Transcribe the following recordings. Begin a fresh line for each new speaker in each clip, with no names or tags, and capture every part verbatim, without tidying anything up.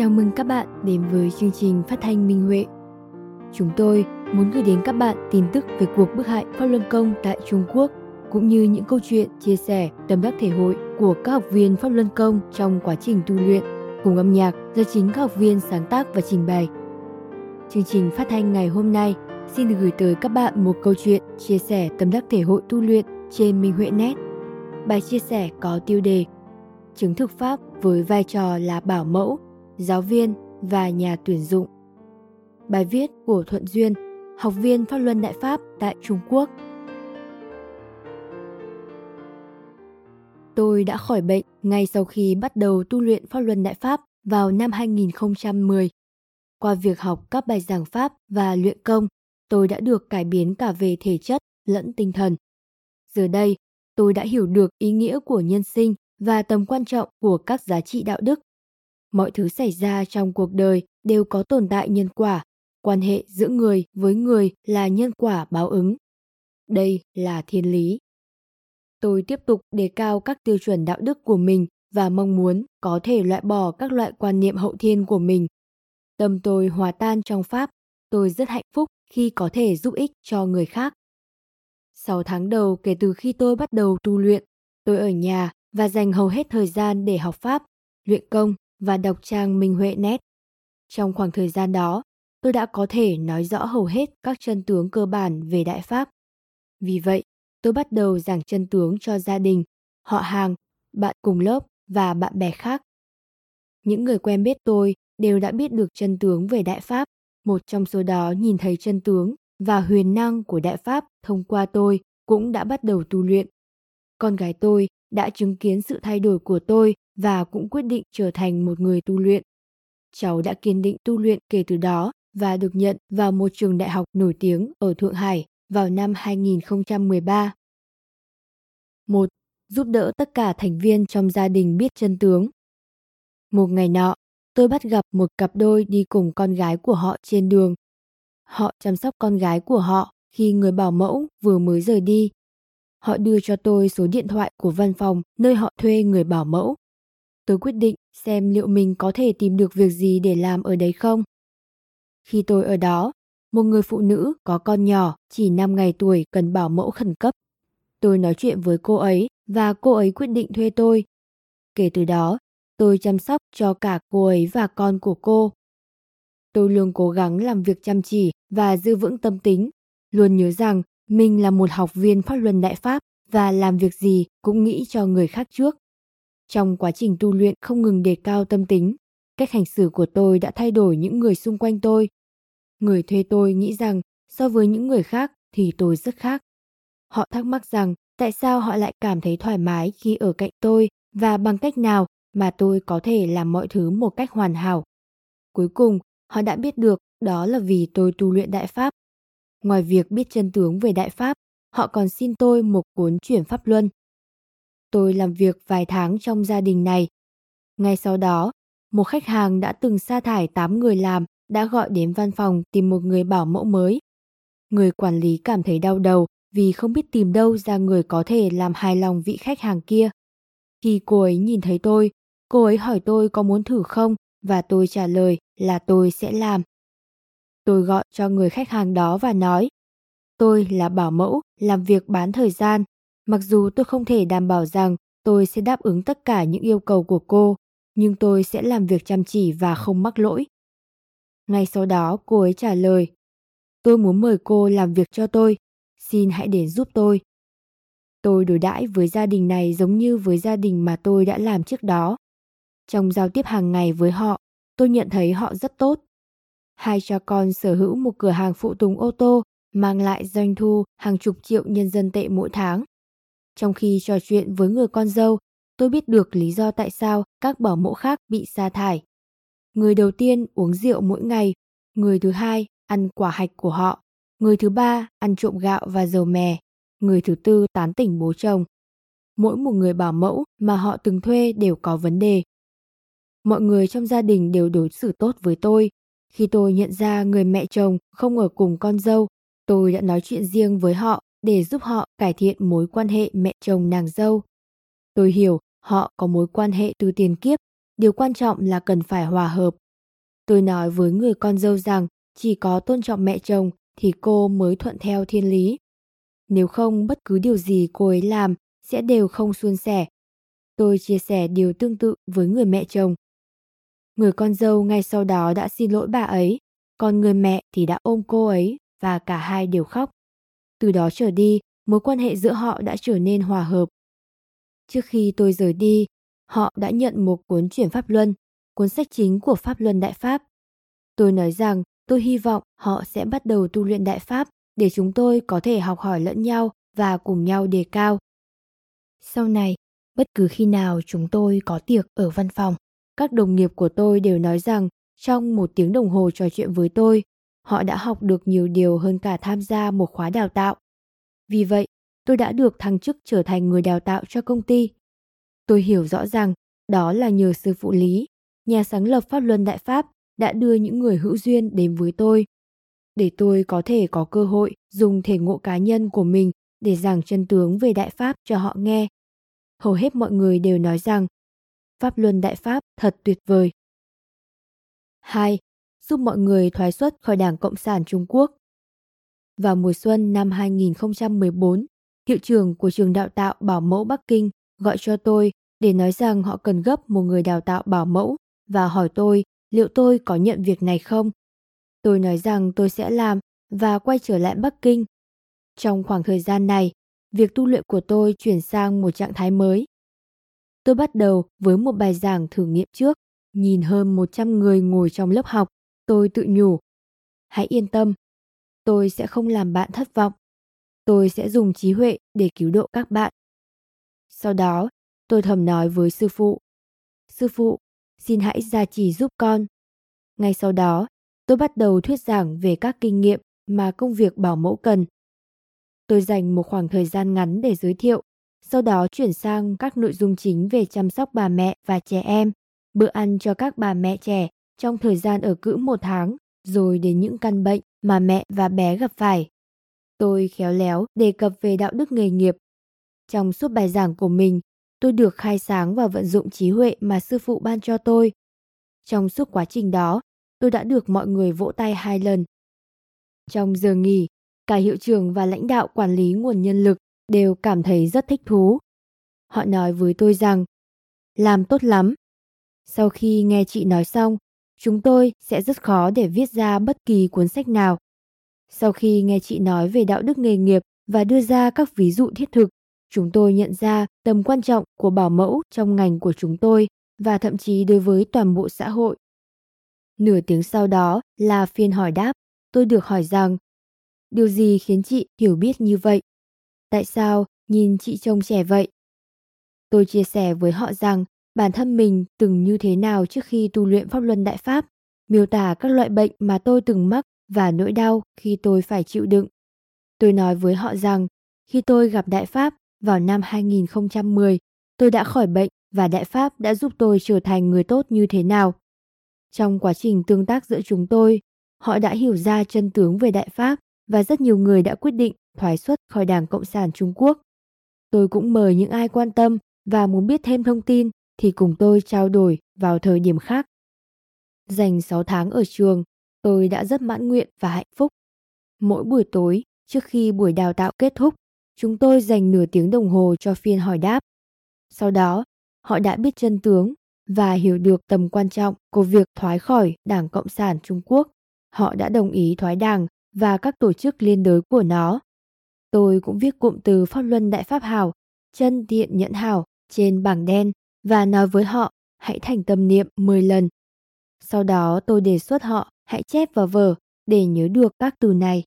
Chào mừng các bạn đến với chương trình phát thanh Minh Huệ. Chúng tôi muốn gửi đến các bạn tin tức về cuộc bức hại Pháp Luân Công tại Trung Quốc, cũng như những câu chuyện chia sẻ tâm đắc thể hội của các học viên Pháp Luân Công trong quá trình tu luyện, cùng âm nhạc do chính các học viên sáng tác và trình bày. Chương trình phát thanh ngày hôm nay xin được gửi tới các bạn một câu chuyện chia sẻ tâm đắc thể hội tu luyện trên Minh Huệ chấm net. Bài chia sẻ có tiêu đề Chứng thực Pháp với vai trò là bảo mẫu, giáo viên và nhà tuyển dụng. Bài viết của Thuận Duyên, học viên Pháp Luân Đại Pháp tại Trung Quốc. Tôi đã khỏi bệnh ngay sau khi bắt đầu tu luyện Pháp Luân Đại Pháp vào năm hai nghìn không trăm mười. Qua việc học các bài giảng Pháp và luyện công, tôi đã được cải biến cả về thể chất lẫn tinh thần. Giờ đây, tôi đã hiểu được ý nghĩa của nhân sinh và tầm quan trọng của các giá trị đạo đức. Mọi thứ xảy ra trong cuộc đời đều có tồn tại nhân quả. Quan hệ giữa người với người là nhân quả báo ứng. Đây là thiên lý. Tôi tiếp tục đề cao các tiêu chuẩn đạo đức của mình và mong muốn có thể loại bỏ các loại quan niệm hậu thiên của mình. Tâm tôi hòa tan trong Pháp. Tôi rất hạnh phúc khi có thể giúp ích cho người khác. Sáu tháng đầu kể từ khi tôi bắt đầu tu luyện, tôi ở nhà và dành hầu hết thời gian để học Pháp, luyện công và đọc trang Minh Huệ chấm net. Trong khoảng thời gian đó, tôi đã có thể nói rõ hầu hết các chân tướng cơ bản về Đại Pháp. Vì vậy, tôi bắt đầu giảng chân tướng cho gia đình, họ hàng, bạn cùng lớp và bạn bè khác. Những người quen biết tôi đều đã biết được chân tướng về Đại Pháp. Một trong số đó nhìn thấy chân tướng và huyền năng của Đại Pháp thông qua tôi cũng đã bắt đầu tu luyện. Con gái tôi đã chứng kiến sự thay đổi của tôi và cũng quyết định trở thành một người tu luyện. Cháu đã kiên định tu luyện kể từ đó và được nhận vào một trường đại học nổi tiếng ở Thượng Hải vào năm hai nghìn không trăm mười ba. một. Giúp đỡ tất cả thành viên trong gia đình biết chân tướng. Một ngày nọ, tôi bắt gặp một cặp đôi đi cùng con gái của họ trên đường. Họ chăm sóc con gái của họ khi người bảo mẫu vừa mới rời đi. Họ đưa cho tôi số điện thoại của văn phòng nơi họ thuê người bảo mẫu. Tôi quyết định xem liệu mình có thể tìm được việc gì để làm ở đấy không. Khi tôi ở đó, một người phụ nữ có con nhỏ chỉ năm ngày tuổi cần bảo mẫu khẩn cấp. Tôi nói chuyện với cô ấy và cô ấy quyết định thuê tôi. Kể từ đó, tôi chăm sóc cho cả cô ấy và con của cô. Tôi luôn cố gắng làm việc chăm chỉ và giữ vững tâm tính, luôn nhớ rằng mình là một học viên Pháp Luân Đại Pháp và làm việc gì cũng nghĩ cho người khác trước. Trong quá trình tu luyện không ngừng đề cao tâm tính, cách hành xử của tôi đã thay đổi những người xung quanh tôi. Người thuê tôi nghĩ rằng so với những người khác thì tôi rất khác. Họ thắc mắc rằng tại sao họ lại cảm thấy thoải mái khi ở cạnh tôi và bằng cách nào mà tôi có thể làm mọi thứ một cách hoàn hảo. Cuối cùng, họ đã biết được đó là vì tôi tu luyện Đại Pháp. Ngoài việc biết chân tướng về Đại Pháp, họ còn xin tôi một cuốn chuyển Pháp Luân. Tôi làm việc vài tháng trong gia đình này. Ngay sau đó, một khách hàng đã từng sa thải tám người làm đã gọi đến văn phòng tìm một người bảo mẫu mới. Người quản lý cảm thấy đau đầu vì không biết tìm đâu ra người có thể làm hài lòng vị khách hàng kia. Khi cô ấy nhìn thấy tôi, cô ấy hỏi tôi có muốn thử không và tôi trả lời là tôi sẽ làm. Tôi gọi cho người khách hàng đó và nói, tôi là bảo mẫu làm việc bán thời gian. Mặc dù tôi không thể đảm bảo rằng tôi sẽ đáp ứng tất cả những yêu cầu của cô, nhưng tôi sẽ làm việc chăm chỉ và không mắc lỗi. Ngay sau đó cô ấy trả lời, tôi muốn mời cô làm việc cho tôi, xin hãy đến giúp tôi. Tôi đối đãi với gia đình này giống như với gia đình mà tôi đã làm trước đó. Trong giao tiếp hàng ngày với họ, tôi nhận thấy họ rất tốt. Hai cha con sở hữu một cửa hàng phụ tùng ô tô mang lại doanh thu hàng chục triệu nhân dân tệ mỗi tháng. Trong khi trò chuyện với người con dâu, tôi biết được lý do tại sao các bảo mẫu khác bị sa thải. Người đầu tiên uống rượu mỗi ngày, người thứ hai ăn quả hạch của họ, người thứ ba ăn trộm gạo và dầu mè, người thứ tư tán tỉnh bố chồng. Mỗi một người bảo mẫu mà họ từng thuê đều có vấn đề. Mọi người trong gia đình đều đối xử tốt với tôi. Khi tôi nhận ra người mẹ chồng không ở cùng con dâu, tôi đã nói chuyện riêng với họ để giúp họ cải thiện mối quan hệ mẹ chồng nàng dâu. Tôi hiểu họ có mối quan hệ từ tiền kiếp, điều quan trọng là cần phải hòa hợp, Tôi nói với người con dâu rằng chỉ có tôn trọng mẹ chồng thì cô mới thuận theo thiên lý. Nếu không, bất cứ điều gì cô ấy làm sẽ đều không suôn sẻ. Tôi chia sẻ điều tương tự với người mẹ chồng. Người con dâu ngay sau đó đã xin lỗi bà ấy, còn người mẹ thì đã ôm cô ấy và cả hai đều khóc. Từ đó trở đi, mối quan hệ giữa họ đã trở nên hòa hợp. Trước khi tôi rời đi, họ đã nhận một cuốn chuyển pháp luân, cuốn sách chính của Pháp Luân Đại Pháp. Tôi nói rằng tôi hy vọng họ sẽ bắt đầu tu luyện Đại Pháp để chúng tôi có thể học hỏi lẫn nhau và cùng nhau đề cao. Sau này, bất cứ khi nào chúng tôi có tiệc ở văn phòng, các đồng nghiệp của tôi đều nói rằng trong một tiếng đồng hồ trò chuyện với tôi, họ đã học được nhiều điều hơn cả tham gia một khóa đào tạo. Vì vậy, tôi đã được thăng chức trở thành người đào tạo cho công ty. Tôi hiểu rõ rằng đó là nhờ sư phụ Lý, nhà sáng lập Pháp Luân Đại Pháp, đã đưa những người hữu duyên đến với tôi, để tôi có thể có cơ hội dùng thể ngộ cá nhân của mình để giảng chân tướng về Đại Pháp cho họ nghe. Hầu hết mọi người đều nói rằng Pháp Luân Đại Pháp thật tuyệt vời. hai. Giúp mọi người thoái xuất khỏi Đảng Cộng sản Trung Quốc. Vào mùa xuân năm hai nghìn không trăm mười bốn, hiệu trưởng của trường đào tạo bảo mẫu Bắc Kinh gọi cho tôi để nói rằng họ cần gấp một người đào tạo bảo mẫu và hỏi tôi liệu tôi có nhận việc này không. Tôi nói rằng tôi sẽ làm và quay trở lại Bắc Kinh. Trong khoảng thời gian này, việc tu luyện của tôi chuyển sang một trạng thái mới. Tôi bắt đầu với một bài giảng thử nghiệm trước, nhìn hơn một trăm người ngồi trong lớp học, tôi tự nhủ. Hãy yên tâm, tôi sẽ không làm bạn thất vọng. Tôi sẽ dùng trí huệ để cứu độ các bạn. Sau đó, tôi thầm nói với sư phụ. Sư phụ, xin hãy gia trì giúp con. Ngay sau đó, tôi bắt đầu thuyết giảng về các kinh nghiệm mà công việc bảo mẫu cần. Tôi dành một khoảng thời gian ngắn để giới thiệu, sau đó chuyển sang các nội dung chính về chăm sóc bà mẹ và trẻ em, bữa ăn cho các bà mẹ trẻ trong thời gian ở cữ một tháng, rồi đến những căn bệnh mà mẹ và bé gặp phải. Tôi khéo léo đề cập về đạo đức nghề nghiệp. Trong suốt bài giảng của mình, tôi được khai sáng và vận dụng trí huệ mà sư phụ ban cho tôi. Trong suốt quá trình đó, tôi đã được mọi người vỗ tay hai lần. Trong giờ nghỉ, cả hiệu trưởng và lãnh đạo quản lý nguồn nhân lực đều cảm thấy rất thích thú. Họ nói với tôi rằng, làm tốt lắm. Sau khi nghe chị nói xong, chúng tôi sẽ rất khó để viết ra bất kỳ cuốn sách nào. Sau khi nghe chị nói về đạo đức nghề nghiệp và đưa ra các ví dụ thiết thực, chúng tôi nhận ra tầm quan trọng của bảo mẫu trong ngành của chúng tôi và thậm chí đối với toàn bộ xã hội. Nửa tiếng sau đó là phiên hỏi đáp. Tôi được hỏi rằng, điều gì khiến chị hiểu biết như vậy? Tại sao nhìn chị trông trẻ vậy? Tôi chia sẻ với họ rằng bản thân mình từng như thế nào trước khi tu luyện Pháp Luân Đại Pháp, miêu tả các loại bệnh mà tôi từng mắc và nỗi đau khi tôi phải chịu đựng. Tôi nói với họ rằng khi tôi gặp Đại Pháp vào năm hai nghìn không trăm mười, tôi đã khỏi bệnh và Đại Pháp đã giúp tôi trở thành người tốt như thế nào. Trong quá trình tương tác giữa chúng tôi, họ đã hiểu ra chân tướng về Đại Pháp và rất nhiều người đã quyết định thoái xuất khỏi Đảng Cộng sản Trung Quốc. Tôi cũng mời những ai quan tâm và muốn biết thêm thông tin thì cùng tôi trao đổi vào thời điểm khác. Dành sáu tháng ở trường, tôi đã rất mãn nguyện và hạnh phúc. Mỗi buổi tối, trước khi buổi đào tạo kết thúc, chúng tôi dành nửa tiếng đồng hồ cho phiên hỏi đáp. Sau đó, họ đã biết chân tướng và hiểu được tầm quan trọng của việc thoái khỏi Đảng Cộng sản Trung Quốc. Họ đã đồng ý thoái đảng và các tổ chức liên đới của nó. Tôi cũng viết cụm từ Pháp Luân Đại Pháp Hảo, chân thiện nhẫn hảo trên bảng đen và nói với họ hãy thành tâm niệm mười lần. Sau đó tôi đề xuất họ hãy chép vào vở để nhớ được các từ này.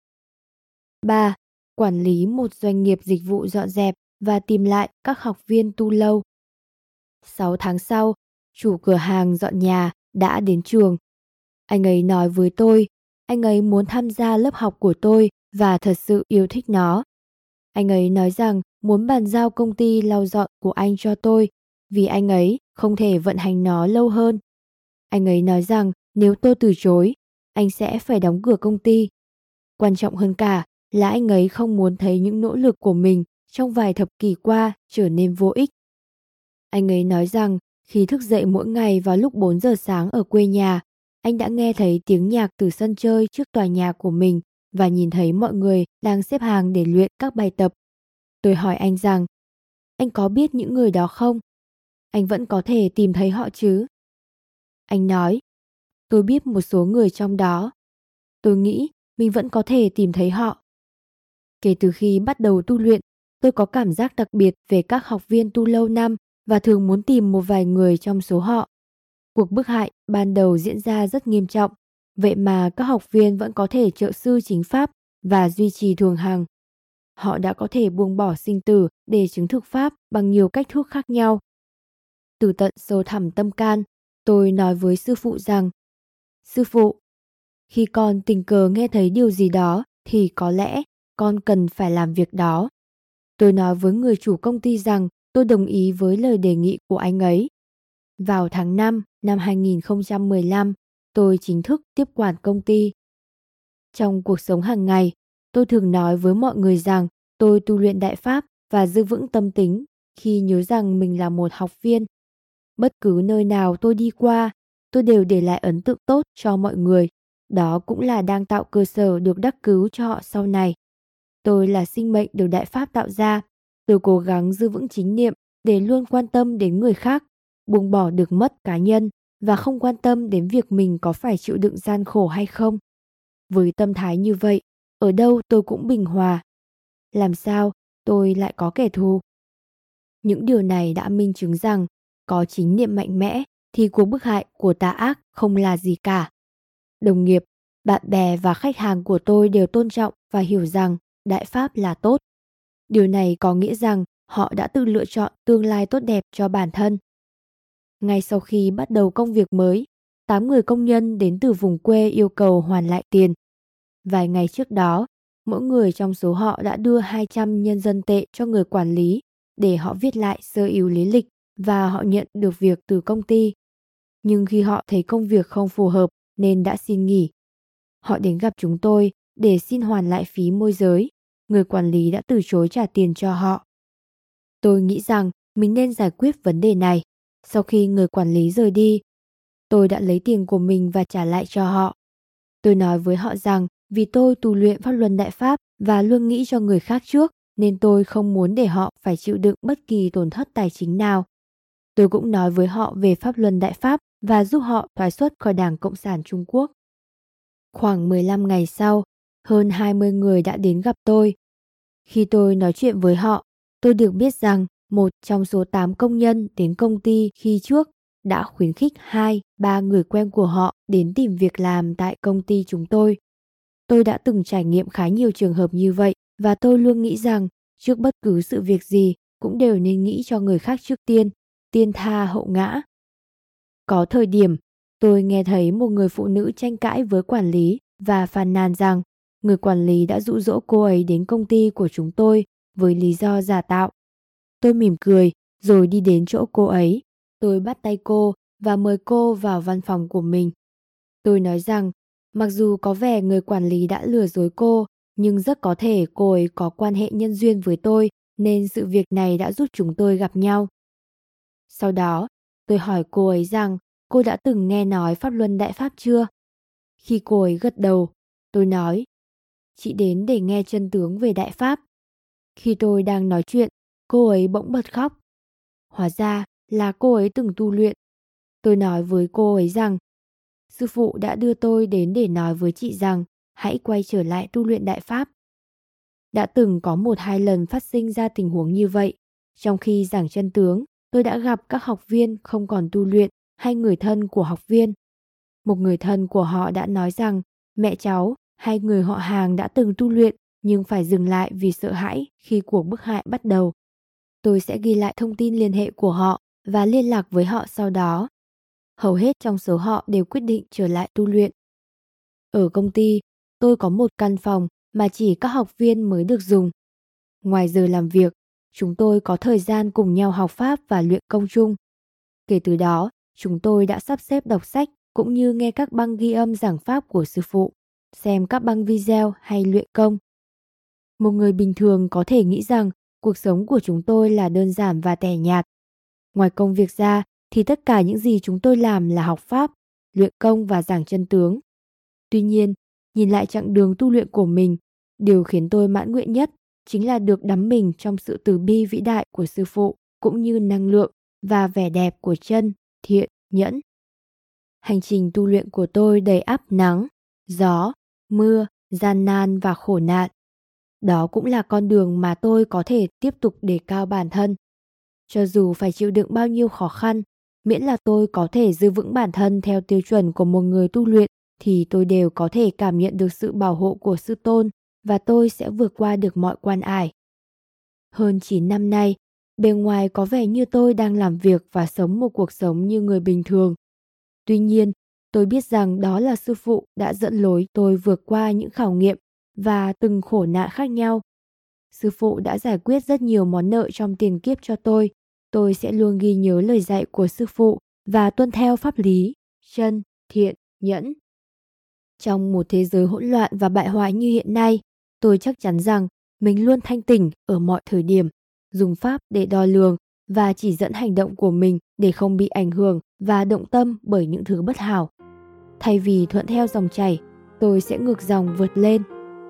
ba. Quản lý một doanh nghiệp dịch vụ dọn dẹp và tìm lại các học viên tu lâu. sáu tháng sau, chủ cửa hàng dọn nhà đã đến trường. Anh ấy nói với tôi, anh ấy muốn tham gia lớp học của tôi và thật sự yêu thích nó. Anh ấy nói rằng muốn bàn giao công ty lau dọn của anh cho tôi vì anh ấy không thể vận hành nó lâu hơn. Anh ấy nói rằng nếu tôi từ chối, anh sẽ phải đóng cửa công ty. Quan trọng hơn cả là anh ấy không muốn thấy những nỗ lực của mình trong vài thập kỷ qua trở nên vô ích. Anh ấy nói rằng khi thức dậy mỗi ngày vào lúc bốn giờ sáng ở quê nhà, Anh đã nghe thấy tiếng nhạc từ sân chơi trước tòa nhà của mình và nhìn thấy mọi người đang xếp hàng để luyện các bài tập. Tôi hỏi anh rằng, anh có biết những người đó không? Anh vẫn có thể tìm thấy họ chứ? Anh nói, tôi biết một số người trong đó. Tôi nghĩ mình vẫn có thể tìm thấy họ. Kể từ khi bắt đầu tu luyện, tôi có cảm giác đặc biệt về các học viên tu lâu năm và thường muốn tìm một vài người trong số họ. Cuộc bức hại ban đầu diễn ra rất nghiêm trọng, vậy mà các học viên vẫn có thể trợ sư chính pháp và duy trì thường hằng. Họ đã có thể buông bỏ sinh tử để chứng thực pháp bằng nhiều cách thức khác nhau. Từ tận sâu thẳm tâm can, tôi nói với sư phụ rằng, sư phụ, khi con tình cờ nghe thấy điều gì đó thì có lẽ con cần phải làm việc đó. Tôi nói với người chủ công ty rằng tôi đồng ý với lời đề nghị của anh ấy. Vào tháng năm năm hai nghìn không trăm mười lăm, tôi chính thức tiếp quản công ty. Trong cuộc sống hàng ngày, tôi thường nói với mọi người rằng tôi tu luyện đại pháp và giữ vững tâm tính khi nhớ rằng mình là một học viên. Bất cứ nơi nào tôi đi qua, tôi đều để lại ấn tượng tốt cho mọi người. Đó cũng là đang tạo cơ sở được đắc cứu cho họ sau này. Tôi là sinh mệnh được đại pháp tạo ra. Tôi cố gắng giữ vững chính niệm để luôn quan tâm đến người khác, buông bỏ được mất cá nhân và không quan tâm đến việc mình có phải chịu đựng gian khổ hay không. Với tâm thái như vậy, ở đâu tôi cũng bình hòa. Làm sao tôi lại có kẻ thù? Những điều này đã minh chứng rằng có chính niệm mạnh mẽ thì cuộc bức hại của tà ác không là gì cả. Đồng nghiệp, bạn bè và khách hàng của tôi đều tôn trọng và hiểu rằng đại pháp là tốt. Điều này có nghĩa rằng họ đã tự lựa chọn tương lai tốt đẹp cho bản thân. Ngay sau khi bắt đầu công việc mới, tám người công nhân đến từ vùng quê yêu cầu hoàn lại tiền. Vài ngày trước đó, mỗi người trong số họ đã đưa hai trăm nhân dân tệ cho người quản lý để họ viết lại sơ yếu lý lịch và họ nhận được việc từ công ty. Nhưng khi họ thấy công việc không phù hợp nên đã xin nghỉ. Họ đến gặp chúng tôi để xin hoàn lại phí môi giới. Người quản lý đã từ chối trả tiền cho họ. Tôi nghĩ rằng mình nên giải quyết vấn đề này. Sau khi người quản lý rời đi, tôi đã lấy tiền của mình và trả lại cho họ. Tôi nói với họ rằng vì tôi tu luyện pháp luân đại pháp và luôn nghĩ cho người khác trước, nên tôi không muốn để họ phải chịu đựng bất kỳ tổn thất tài chính nào. Tôi cũng nói với họ về pháp luân đại pháp và giúp họ thoái xuất khỏi Đảng Cộng sản Trung Quốc. Khoảng mười lăm ngày sau, hơn hai mươi người đã đến gặp tôi. Khi tôi nói chuyện với họ, tôi được biết rằng một trong số tám công nhân đến công ty khi trước đã khuyến khích hai, ba người quen của họ đến tìm việc làm tại công ty chúng tôi. Tôi đã từng trải nghiệm khá nhiều trường hợp như vậy và tôi luôn nghĩ rằng trước bất cứ sự việc gì cũng đều nên nghĩ cho người khác trước tiên, tiên tha hậu ngã. Có thời điểm, tôi nghe thấy một người phụ nữ tranh cãi với quản lý và phàn nàn rằng người quản lý đã dụ dỗ cô ấy đến công ty của chúng tôi với lý do giả tạo. Tôi mỉm cười rồi đi đến chỗ cô ấy. Tôi bắt tay cô và mời cô vào văn phòng của mình. Tôi nói rằng mặc dù có vẻ người quản lý đã lừa dối cô, nhưng rất có thể cô ấy có quan hệ nhân duyên với tôi nên sự việc này đã giúp chúng tôi gặp nhau. Sau đó, tôi hỏi cô ấy rằng cô đã từng nghe nói pháp luân đại pháp chưa? Khi cô ấy gật đầu, tôi nói, chị đến để nghe chân tướng về đại pháp. Khi tôi đang nói chuyện, cô ấy bỗng bật khóc. Hóa ra là cô ấy từng tu luyện. Tôi nói với cô ấy rằng, sư phụ đã đưa tôi đến để nói với chị rằng hãy quay trở lại tu luyện đại pháp. Đã từng có một hai lần phát sinh ra tình huống như vậy. Trong khi giảng chân tướng, tôi đã gặp các học viên không còn tu luyện hay người thân của học viên. Một người thân của họ đã nói rằng mẹ cháu hay người họ hàng đã từng tu luyện nhưng phải dừng lại vì sợ hãi khi cuộc bức hại bắt đầu. Tôi sẽ ghi lại thông tin liên hệ của họ và liên lạc với họ sau đó. Hầu hết trong số họ đều quyết định trở lại tu luyện. Ở công ty, tôi có một căn phòng mà chỉ các học viên mới được dùng. Ngoài giờ làm việc, chúng tôi có thời gian cùng nhau học pháp và luyện công chung. Kể từ đó, chúng tôi đã sắp xếp đọc sách cũng như nghe các băng ghi âm giảng pháp của sư phụ, xem các băng video hay luyện công. Một người bình thường có thể nghĩ rằng cuộc sống của chúng tôi là đơn giản và tẻ nhạt. Ngoài công việc ra thì tất cả những gì chúng tôi làm là học pháp, luyện công và giảng chân tướng. Tuy nhiên, nhìn lại chặng đường tu luyện của mình, điều khiến tôi mãn nguyện nhất chính là được đắm mình trong sự từ bi vĩ đại của sư phụ, cũng như năng lượng và vẻ đẹp của chân, thiện, nhẫn. Hành trình tu luyện của tôi đầy ắp nắng, gió, mưa, gian nan và khổ nạn. Đó cũng là con đường mà tôi có thể tiếp tục đề cao bản thân. Cho dù phải chịu đựng bao nhiêu khó khăn, miễn là tôi có thể giữ vững bản thân theo tiêu chuẩn của một người tu luyện, thì tôi đều có thể cảm nhận được sự bảo hộ của sư tôn và tôi sẽ vượt qua được mọi quan ải. Hơn chín năm nay, bề ngoài có vẻ như tôi đang làm việc và sống một cuộc sống như người bình thường. Tuy nhiên, tôi biết rằng đó là sư phụ đã dẫn lối tôi vượt qua những khảo nghiệm và từng khổ nạn khác nhau. Sư phụ đã giải quyết rất nhiều món nợ trong tiền kiếp cho tôi. Tôi sẽ luôn ghi nhớ lời dạy của sư phụ và tuân theo pháp lý, chân, thiện, nhẫn. Trong một thế giới hỗn loạn và bại hoại như hiện nay, tôi chắc chắn rằng mình luôn thanh tỉnh ở mọi thời điểm, dùng pháp để đo lường và chỉ dẫn hành động của mình để không bị ảnh hưởng và động tâm bởi những thứ bất hảo. Thay vì thuận theo dòng chảy, tôi sẽ ngược dòng vượt lên.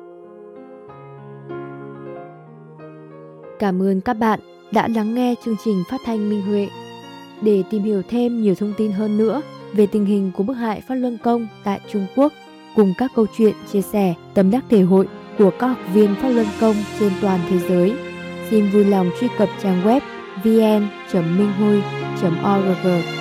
Cảm ơn các bạn đã lắng nghe chương trình phát thanh Minh Huệ. Để tìm hiểu thêm nhiều thông tin hơn nữa về tình hình của Bức Hại Pháp Luân Công tại Trung Quốc, cùng các câu chuyện chia sẻ tâm đắc thể hội của các học viên Pháp Luân Công trên toàn thế giới, xin vui lòng truy cập trang web vn chấm minh hui chấm org.